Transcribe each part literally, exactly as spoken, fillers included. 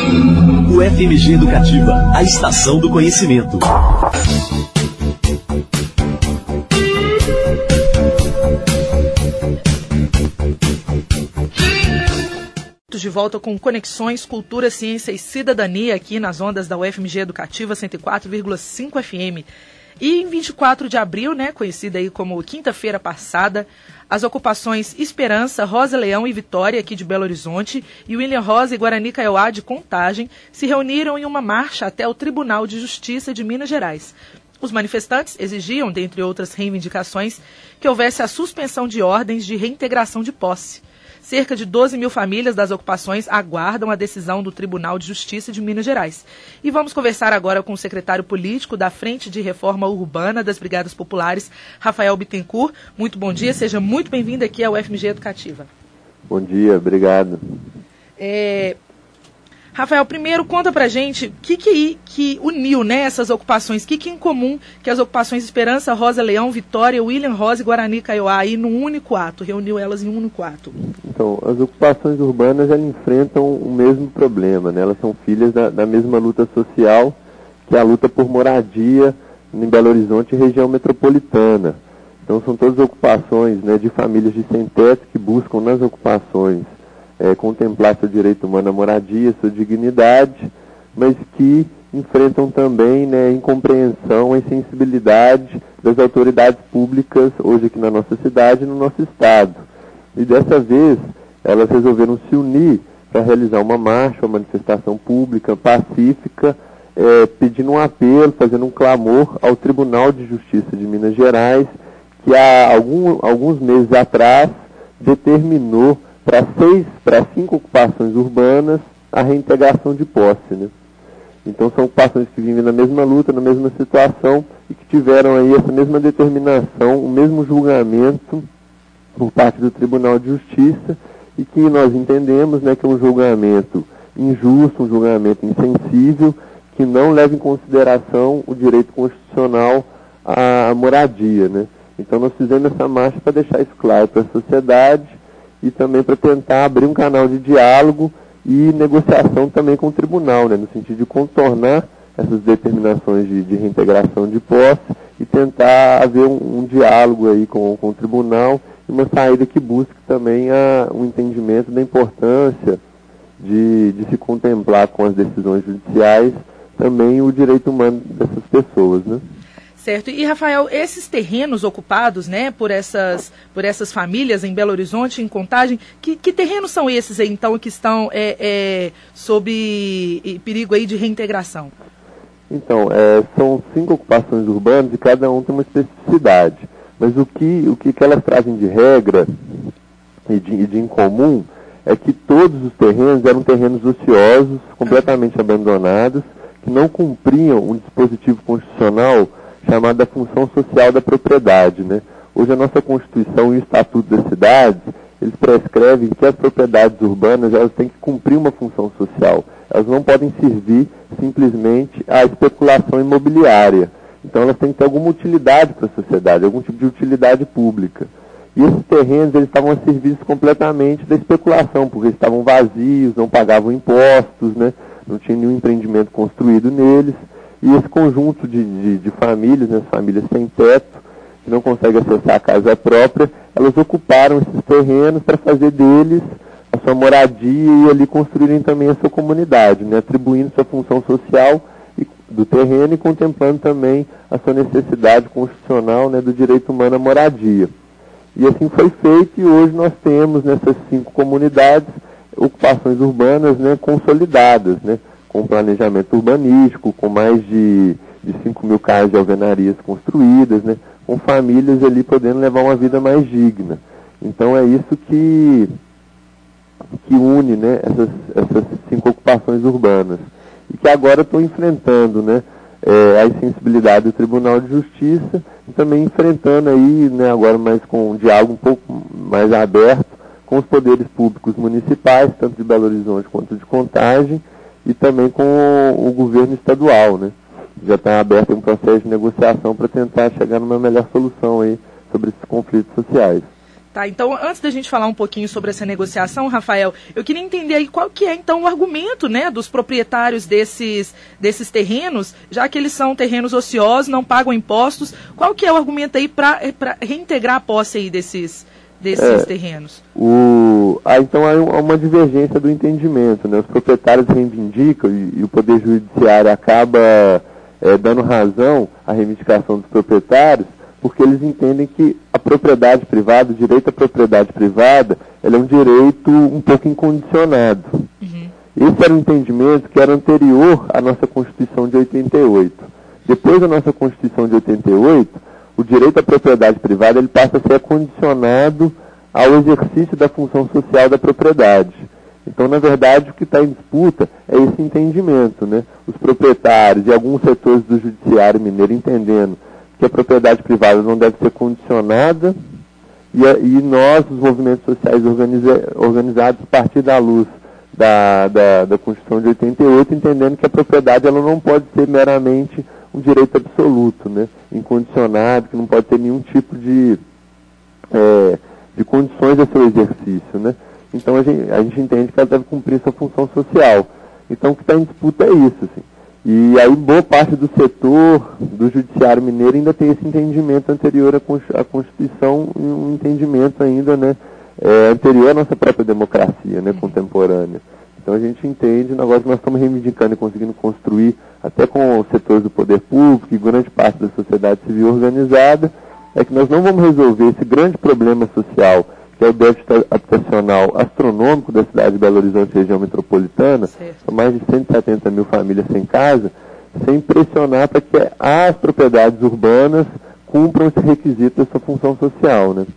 U F M G Educativa, a estação do conhecimento. De volta com Conexões, Cultura, Ciência e Cidadania aqui nas ondas da U F M G Educativa cento e quatro vírgula cinco F M. E em vinte e quatro de abril, né, conhecida aí como quinta-feira passada, as ocupações Esperança, Rosa Leão e Vitória, aqui de Belo Horizonte, e William Rosa e Guarani Kaiowá, de Contagem, se reuniram em uma marcha até o Tribunal de Justiça de Minas Gerais. Os manifestantes exigiam, dentre outras reivindicações, que houvesse a suspensão de ordens de reintegração de posse. Cerca de doze mil famílias das ocupações aguardam a decisão do Tribunal de Justiça de Minas Gerais. E vamos conversar agora com o secretário político da Frente de Reforma Urbana das Brigadas Populares, Rafael Bittencourt. Muito bom dia, seja muito bem-vindo aqui à U F M G Educativa. Bom dia, obrigado. É... Rafael, primeiro conta pra gente o que, que, que uniu, né, essas ocupações, o que, que em comum que as ocupações Esperança, Rosa Leão, Vitória, William Rosa e Guarani Kaiowá aí num único ato, reuniu elas em um único ato. Então, as ocupações urbanas elas enfrentam o mesmo problema, né? Elas são filhas da, da mesma luta social, que é a luta por moradia em Belo Horizonte e região metropolitana. Então são todas ocupações, né, de famílias de sem-teto que buscam nas ocupações É, contemplar seu direito humano à moradia, sua dignidade, mas que enfrentam também, né, incompreensão e insensibilidade das autoridades públicas, hoje aqui na nossa cidade e no nosso estado. E dessa vez, elas resolveram se unir para realizar uma marcha, uma manifestação pública, pacífica, é, pedindo um apelo, fazendo um clamor ao Tribunal de Justiça de Minas Gerais, que há algum, alguns meses atrás determinou para seis, para cinco ocupações urbanas, a reintegração de posse, né? Então são ocupações que vivem na mesma luta, na mesma situação, e que tiveram aí essa mesma determinação, o mesmo julgamento por parte do Tribunal de Justiça, e que nós entendemos, né, que é um julgamento injusto, um julgamento insensível, que não leva em consideração o direito constitucional à moradia, né? Então nós fizemos essa marcha para deixar isso claro para a sociedade, e também para tentar abrir um canal de diálogo e negociação também com o tribunal, né, no sentido de contornar essas determinações de, de reintegração de posse e tentar haver um, um diálogo aí com, com o tribunal e uma saída que busque também a, um entendimento da importância de, de se contemplar com as decisões judiciais também o direito humano dessas pessoas, né? Certo. E, Rafael, esses terrenos ocupados, né, por essas, por essas famílias em Belo Horizonte, em Contagem, que, que terrenos são esses aí, então, que estão é, é, sob perigo aí de reintegração? Então, é, são cinco ocupações urbanas e cada um tem uma especificidade. Mas o que, o que elas trazem de regra e de, e de incomum é que todos os terrenos eram terrenos ociosos, completamente ah. abandonados, que não cumpriam um dispositivo constitucional chamada da função social da propriedade, né? Hoje a nossa Constituição e o Estatuto das Cidades, eles prescrevem que as propriedades urbanas elas têm que cumprir uma função social. Elas não podem servir simplesmente à especulação imobiliária. Então elas têm que ter alguma utilidade para a sociedade, algum tipo de utilidade pública. E esses terrenos eles estavam a serviço completamente da especulação, porque eles estavam vazios, não pagavam impostos, né? Não tinha nenhum empreendimento construído neles. E esse conjunto de, de, de famílias, né, famílias sem teto, que não conseguem acessar a casa própria, elas ocuparam esses terrenos para fazer deles a sua moradia e ali construírem também a sua comunidade, né, atribuindo sua função social do terreno e contemplando também a sua necessidade constitucional, né, do direito humano à moradia. E assim foi feito e hoje nós temos nessas cinco comunidades ocupações urbanas, né, consolidadas, né, com planejamento urbanístico, com mais de, de cinco mil casas de alvenarias construídas, né, com famílias ali podendo levar uma vida mais digna. Então é isso que, que une, né, essas, essas cinco ocupações urbanas. E que agora estão enfrentando, né, é, a insensibilidade do Tribunal de Justiça e também enfrentando aí, né, agora mais com um diálogo um pouco mais aberto com os poderes públicos municipais, tanto de Belo Horizonte quanto de Contagem, e também com o, o governo estadual, né? Já está aberto um processo de negociação para tentar chegar numa melhor solução aí sobre esses conflitos sociais. Tá, então, antes da gente falar um pouquinho sobre essa negociação, Rafael, eu queria entender aí qual que é, então, o argumento, né, dos proprietários desses, desses terrenos, já que eles são terrenos ociosos, não pagam impostos, qual que é o argumento aí para reintegrar a posse aí desses, desses é, terrenos? O, ah, então, há uma divergência do entendimento, né, os proprietários reivindicam e, e o Poder Judiciário acaba é, dando razão à reivindicação dos proprietários, porque eles entendem que a propriedade privada, o direito à propriedade privada, ela é um direito um pouco incondicionado. Uhum. Esse era um entendimento que era anterior à nossa Constituição de oitenta e oito. Depois da nossa Constituição de oitenta e oito, o direito à propriedade privada ele passa a ser condicionado ao exercício da função social da propriedade. Então, na verdade, o que está em disputa é esse entendimento, né? Os proprietários e alguns setores do judiciário mineiro entendendo que a propriedade privada não deve ser condicionada e, e nós, os movimentos sociais organiza, organizados a partir da luz da, da, da Constituição de oitenta e oito, entendendo que a propriedade ela não pode ser meramente um direito absoluto, né, incondicionado, que não pode ter nenhum tipo de, é, de condições a seu exercício. Né? Então a gente, a gente entende que ela deve cumprir sua função social. Então o que está em disputa é isso, assim. E aí boa parte do setor do judiciário mineiro ainda tem esse entendimento anterior à Constituição, e um entendimento ainda, né, é, anterior à nossa própria democracia, né, contemporânea. Então a gente entende, o negócio que nós estamos reivindicando e conseguindo construir, até com os setores do poder público e grande parte da sociedade civil organizada, é que nós não vamos resolver esse grande problema social, que é o déficit habitacional astronômico da cidade de Belo Horizonte, região metropolitana, são mais de cento e setenta mil famílias sem casa, sem pressionar para que as propriedades urbanas cumpram esse requisito da sua função social, né?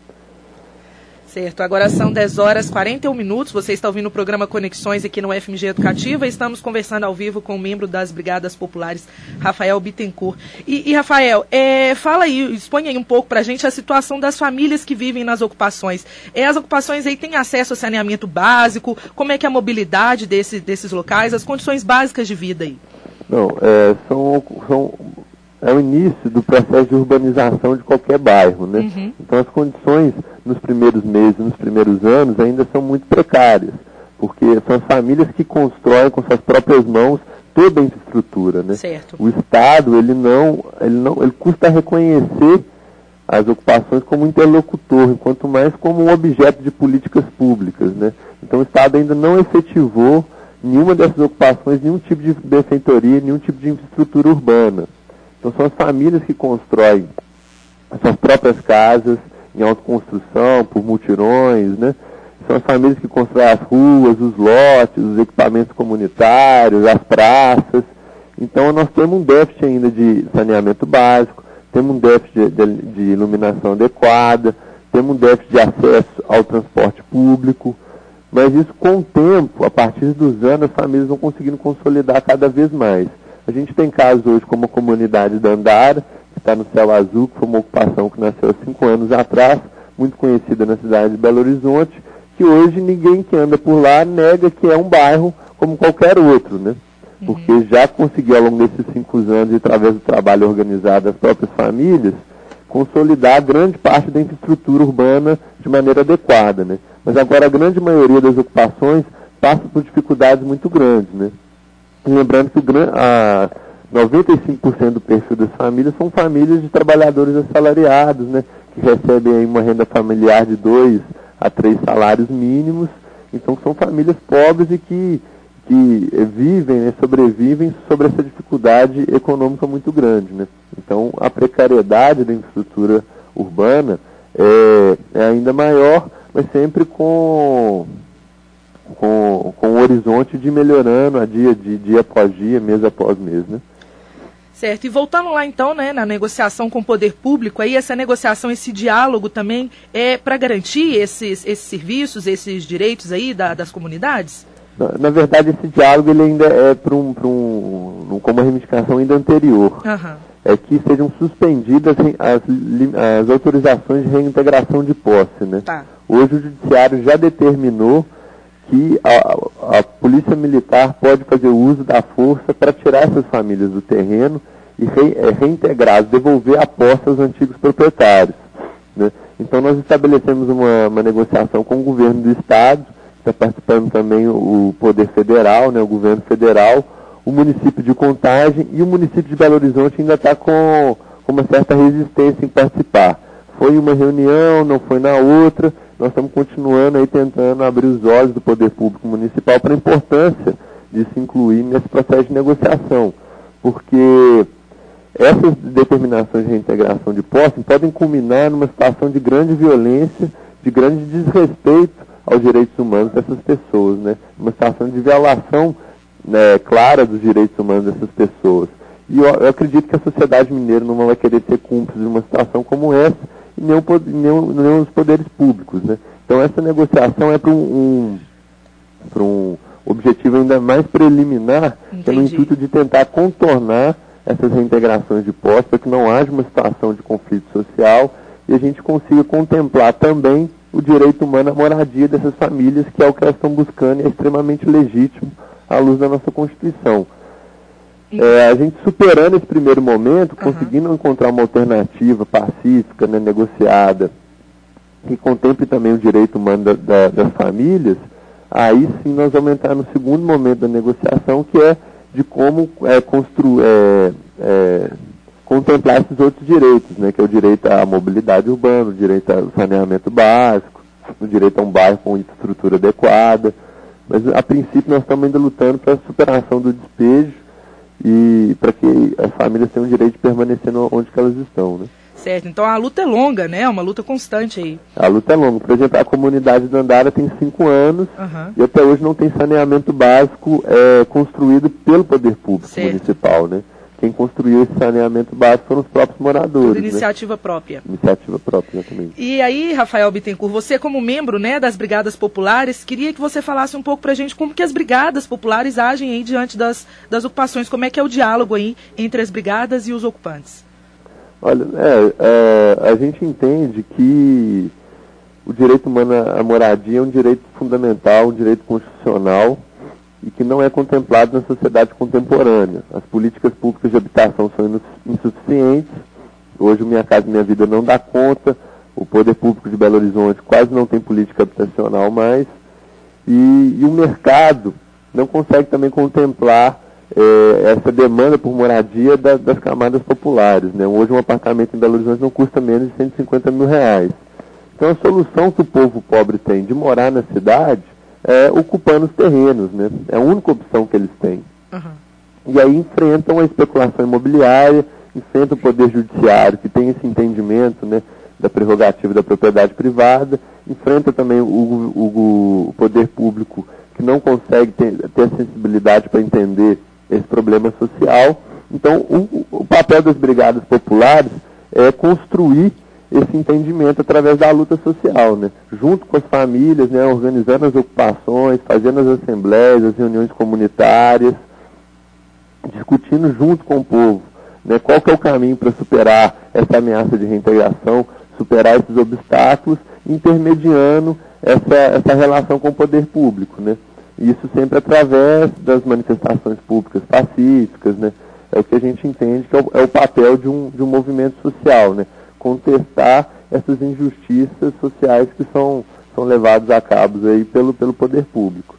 Certo, agora são dez horas e quarenta e um minutos, você está ouvindo o programa Conexões aqui no U F M G Educativa, estamos conversando ao vivo com o membro das Brigadas Populares, Rafael Bittencourt. E, e Rafael, é, fala aí, expõe aí um pouco para a gente a situação das famílias que vivem nas ocupações. É, as ocupações aí têm acesso ao saneamento básico, como é que é a mobilidade desse, desses locais, as condições básicas de vida aí? Não, é, são... são... é o início do processo de urbanização de qualquer bairro, né? Uhum. Então as condições nos primeiros meses, nos primeiros anos, ainda são muito precárias, porque são as famílias que constroem com suas próprias mãos toda a infraestrutura, né? Certo. O Estado, ele não, ele não, ele custa reconhecer as ocupações como interlocutor, enquanto mais como um objeto de políticas públicas, né? Então o Estado ainda não efetivou nenhuma dessas ocupações, nenhum tipo de benfeitoria, nenhum tipo de infraestrutura urbana. Então são as famílias que constroem as suas próprias casas em autoconstrução, por mutirões, né? São as famílias que constroem as ruas, os lotes, os equipamentos comunitários, as praças. Então nós temos um déficit ainda de saneamento básico, temos um déficit de, de, de iluminação adequada, temos um déficit de acesso ao transporte público, mas isso com o tempo, a partir dos anos, as famílias vão conseguindo consolidar cada vez mais. A gente tem casos hoje como a comunidade da Andara, que está no Céu Azul, que foi uma ocupação que nasceu há cinco anos atrás, muito conhecida na cidade de Belo Horizonte, que hoje ninguém que anda por lá nega que é um bairro como qualquer outro, né? Porque uhum. já conseguiu ao longo desses cinco anos, e através do trabalho organizado das próprias famílias, consolidar grande parte da infraestrutura urbana de maneira adequada, né? Mas agora a grande maioria das ocupações passa por dificuldades muito grandes, né? Lembrando que o, a noventa e cinco por cento do perfil das famílias são famílias de trabalhadores assalariados, né, que recebem aí uma renda familiar de dois a três salários mínimos. Então são famílias pobres e que, que vivem, né, sobrevivem sobre essa dificuldade econômica muito grande, né? Então a precariedade da infraestrutura urbana é, é ainda maior, mas sempre com... Com, com o horizonte de melhorando a dia, de, dia após dia, mês após mês, né? Certo, e voltando lá então, né, na negociação com o poder público, aí essa negociação, esse diálogo também é para garantir esses, esses serviços, esses direitos aí da, das comunidades? Na, na verdade, esse diálogo ele ainda é para um, para um, como uma reivindicação ainda anterior. Uhum. É que sejam suspendidas as, as autorizações de reintegração de posse, né? Tá. Hoje o judiciário já determinou que a, a polícia militar pode fazer uso da força para tirar essas famílias do terreno e re, é, reintegrar, devolver a posse aos antigos proprietários, né? Então nós estabelecemos uma, uma negociação com o governo do estado, está participando também o Poder Federal, né, o governo federal, o município de Contagem e o município de Belo Horizonte ainda está com, com uma certa resistência em participar. Foi uma reunião, não foi na outra, nós estamos continuando aí tentando abrir os olhos do Poder Público Municipal para a importância de se incluir nesse processo de negociação, porque essas determinações de reintegração de posse podem culminar numa situação de grande violência, de grande desrespeito aos direitos humanos dessas pessoas, né? Uma situação de violação, né, clara dos direitos humanos dessas pessoas. E eu, eu acredito que a sociedade mineira não vai querer ser cúmplice de uma situação como essa, e nem, o, nem, nem os poderes públicos, né? Então essa negociação é para um, um, para um objetivo ainda mais preliminar, que é no intuito de tentar contornar essas reintegrações de posse, para que não haja uma situação de conflito social e a gente consiga contemplar também o direito humano à moradia dessas famílias, que é o que elas estão buscando e é extremamente legítimo à luz da nossa Constituição. É, a gente superando esse primeiro momento, uhum. conseguindo encontrar uma alternativa pacífica, né, negociada, que contemple também o direito humano da, da, das famílias, aí sim nós vamos entrar no segundo momento da negociação, que é de como é, constru, é, é, contemplar esses outros direitos, né, que é o direito à mobilidade urbana, o direito ao saneamento básico, o direito a um bairro com infraestrutura adequada. Mas, a princípio, nós estamos ainda lutando para a superação do despejo e para que as famílias tenham o direito de permanecer onde que elas estão, né? Certo, então a luta é longa, né? É uma luta constante aí. A luta é longa. Por exemplo, a comunidade de Andara tem cinco anos uhum. e até hoje não tem saneamento básico é, construído pelo poder público certo. municipal, né? Quem construiu esse saneamento básico foram os próprios moradores. Por iniciativa né? própria. Iniciativa própria, exatamente. E aí, Rafael Bittencourt, você como membro, né, das Brigadas Populares, queria que você falasse um pouco pra gente como que as Brigadas Populares agem aí diante das, das ocupações, como é que é o diálogo aí entre as brigadas e os ocupantes. Olha, é, é, a gente entende que o direito humano à moradia é um direito fundamental, um direito constitucional e que não é contemplado na sociedade contemporânea. As políticas públicas de habitação são insuficientes, hoje o Minha Casa Minha Vida não dá conta, o Poder Público de Belo Horizonte quase não tem política habitacional mais, e, e o mercado não consegue também contemplar É, essa demanda por moradia da, das camadas populares, né? Hoje um apartamento em Belo Horizonte não custa menos de cento e cinquenta mil reais. Então a solução que o povo pobre tem de morar na cidade é ocupando os terrenos, né? É a única opção que eles têm. Uhum. E aí enfrentam a especulação imobiliária, enfrentam o poder judiciário que tem esse entendimento, né, da prerrogativa da propriedade privada, enfrenta também o, o, o poder público que não consegue ter, ter a sensibilidade para entender esse problema social. Então, o, o papel das brigadas populares é construir esse entendimento através da luta social, né? Junto com as famílias, né? Organizando as ocupações, fazendo as assembleias, as reuniões comunitárias, discutindo junto com o povo, né? Qual que é o caminho para superar essa ameaça de reintegração, superar esses obstáculos, intermediando essa, essa relação com o poder público, né? Isso sempre através das manifestações públicas pacíficas, né? É o que a gente entende que é o, é o papel de um, de um movimento social, né? Contestar essas injustiças sociais que são, são levadas a cabo aí pelo, pelo poder público.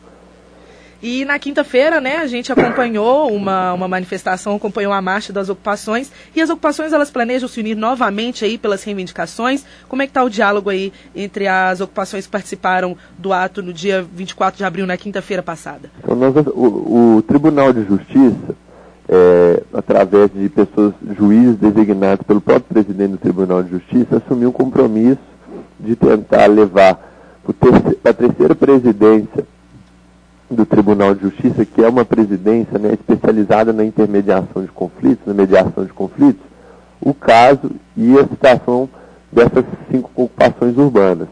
E na quinta-feira, né, a gente acompanhou uma, uma manifestação, acompanhou a marcha das ocupações, e as ocupações, elas planejam se unir novamente aí pelas reivindicações. Como é que está o diálogo aí entre as ocupações que participaram do ato no dia vinte e quatro de abril, na quinta-feira passada? Então, nós, o, o Tribunal de Justiça, é, através de pessoas, juízes designados pelo próprio presidente do Tribunal de Justiça, assumiu um compromisso de tentar levar para a terceira presidência do Tribunal de Justiça, que é uma presidência, né, especializada na intermediação de conflitos, na mediação de conflitos, o caso e a situação dessas cinco ocupações urbanas.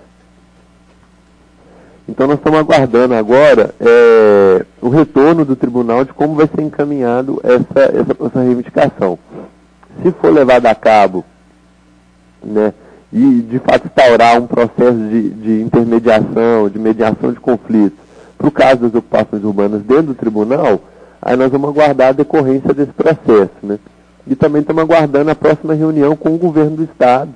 Então nós estamos aguardando agora é, o retorno do tribunal de como vai ser encaminhado essa, essa, essa reivindicação. Se for levado a cabo, né, e de fato instaurar um processo de, de intermediação, de mediação de conflitos, para o caso das ocupações urbanas dentro do tribunal, aí nós vamos aguardar a decorrência desse processo, né? E também estamos aguardando a próxima reunião com o governo do Estado,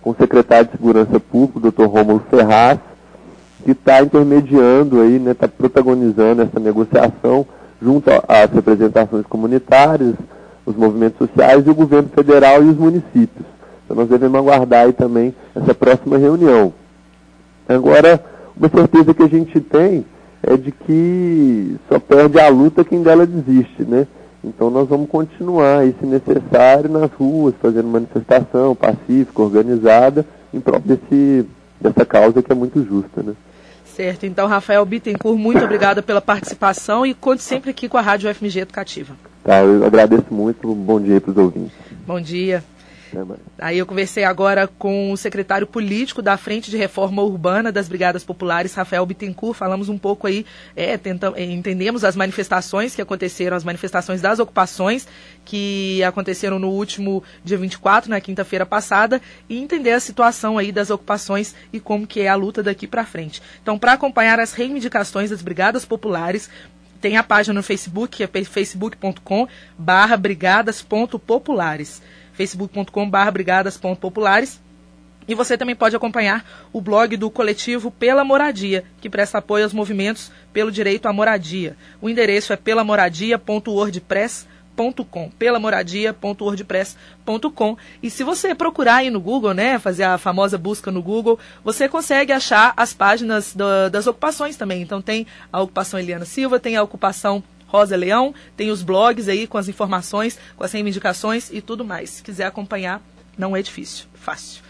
com o secretário de Segurança Pública, o doutor Rômulo Ferraz, que está intermediando aí, né, está protagonizando essa negociação junto às representações comunitárias, os movimentos sociais e o governo federal e os municípios. Então nós devemos aguardar aí também essa próxima reunião. Agora, uma certeza que a gente tem é de que só perde a luta quem dela desiste, né? Então nós vamos continuar aí, se necessário, nas ruas, fazendo manifestação pacífica, organizada, em prol desse, dessa causa que é muito justa, né? Certo. Então, Rafael Bittencourt, muito obrigada pela participação e conte sempre aqui com a Rádio U F M G Educativa. Tá, eu agradeço muito. Bom dia para os ouvintes. Bom dia. Aí eu conversei agora com o secretário político da Frente de Reforma Urbana das Brigadas Populares, Rafael Bittencourt. Falamos um pouco aí, é, tentamos, entendemos as manifestações que aconteceram, as manifestações das ocupações que aconteceram no último dia vinte e quatro, na quinta-feira passada, e entender a situação aí das ocupações e como que é a luta daqui para frente. Então, para acompanhar as reivindicações das Brigadas Populares, tem a página no Facebook, que é facebook ponto com barra brigadas ponto populares. facebook ponto com barra brigadas ponto populares. E você também pode acompanhar o blog do coletivo Pela Moradia, que presta apoio aos movimentos pelo direito à moradia. O endereço é pelamoradia ponto wordpress ponto com, pelamoradia ponto wordpress ponto com. E se você procurar aí no Google, né, fazer a famosa busca no Google, você consegue achar as páginas do, das ocupações também. Então tem a ocupação Eliana Silva, tem a ocupação Rosa Leão, tem os blogs aí com as informações, com as reivindicações e tudo mais. Se quiser acompanhar, não é difícil, fácil.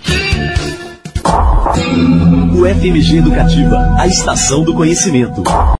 U F M G Educativa, a estação do conhecimento.